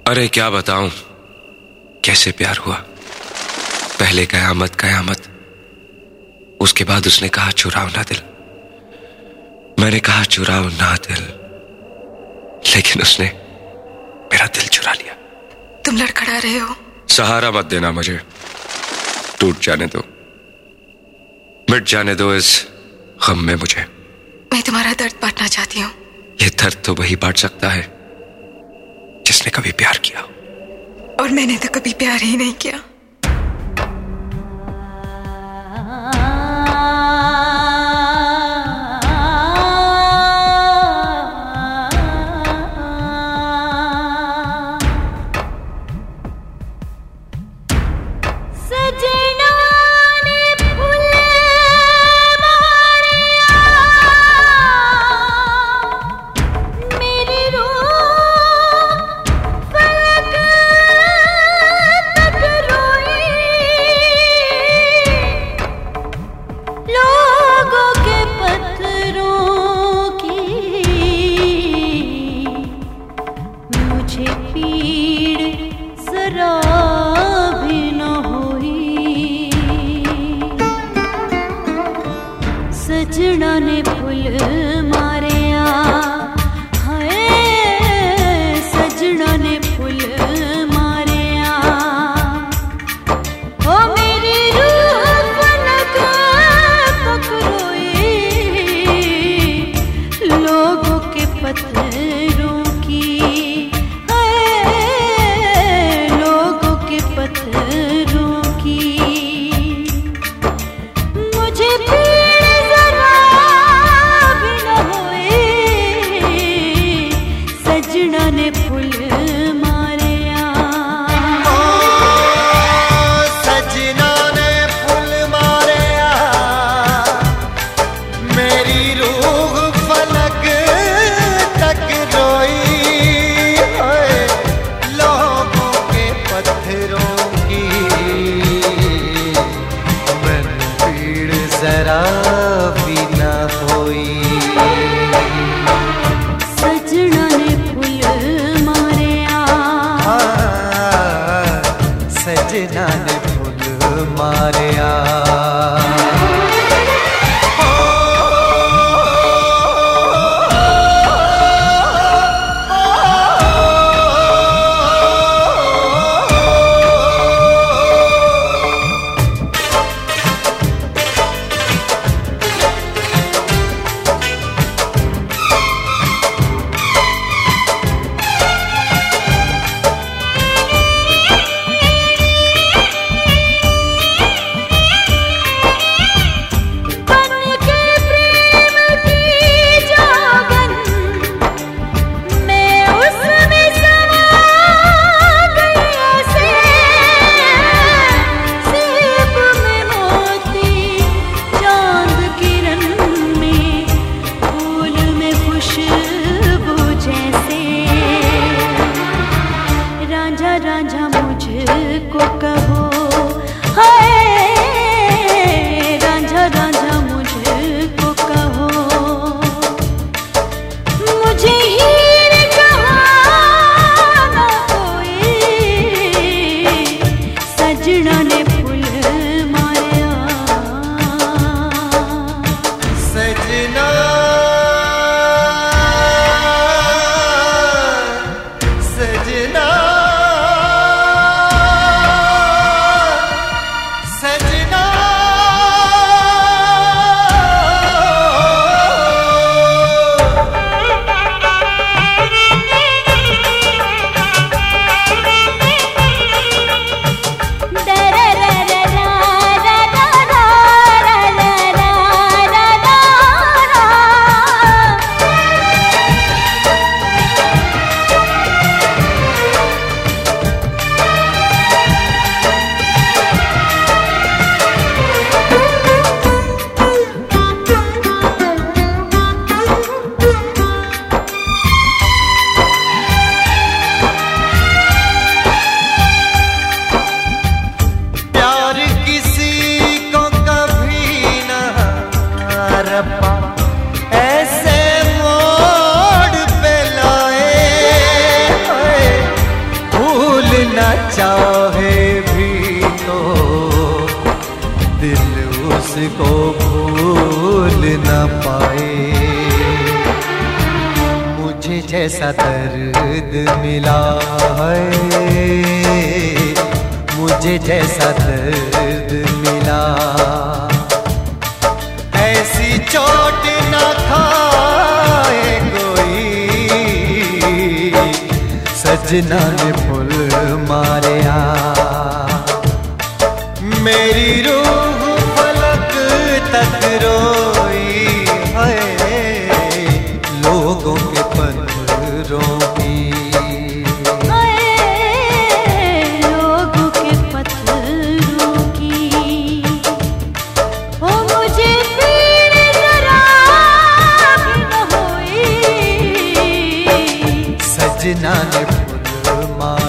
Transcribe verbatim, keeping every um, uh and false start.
अरे क्या बताऊं कैसे प्यार हुआ। पहले कयामत कयामत, उसके बाद उसने कहा चुराओ ना दिल। मैंने कहा चुराओ ना दिल, लेकिन उसने मेरा दिल चुरा लिया। तुम लड़खड़ा रहे हो। सहारा मत देना मुझे, टूट जाने दो, मिट जाने दो इस गम में मुझे। मैं तुम्हारा दर्द बांटना चाहती हूँ। ये दर्द तो वही बांट सकता है जिसने कभी प्यार किया, और मैंने तो कभी प्यार ही नहीं किया। सजना ने फूल मारिया, हाय सजना ने फूल मारिया। ओ मेरी रूह फलक पकड़ोई, लोगों के पत्थरों की, हाय लोगों के पत्थरों की। मुझे सजना ने फूल मारिया, सजना ने फूल मारिया। मेरी रूह फलक तक रोई, लोगों के पत्थरों की। मैंने पीड़ जरा भी ना होई। सजना ने फूल मारिया, सजना ने फूल मारिया। रांझा मुझको कहो, हाय रांझा रांझा मुझको कहो। मुझे हीर कहा ना कोई, सजना ने फूल मारिया। सजना सजना चाहे भी तो दिल उसको भूल न पाए। मुझे जैसा दर्द मिला है, मुझे जैसा दर्द मिला, ऐसी चोट न खाए कोई। सजना ने फूल मारिया, मेरी रूह फलक तक रोई है, लोगों के पत्थरों की। लोगों के पत्थरों की ओ मुझे पीड़ जरा भी न हुई। सजना ने फूल मार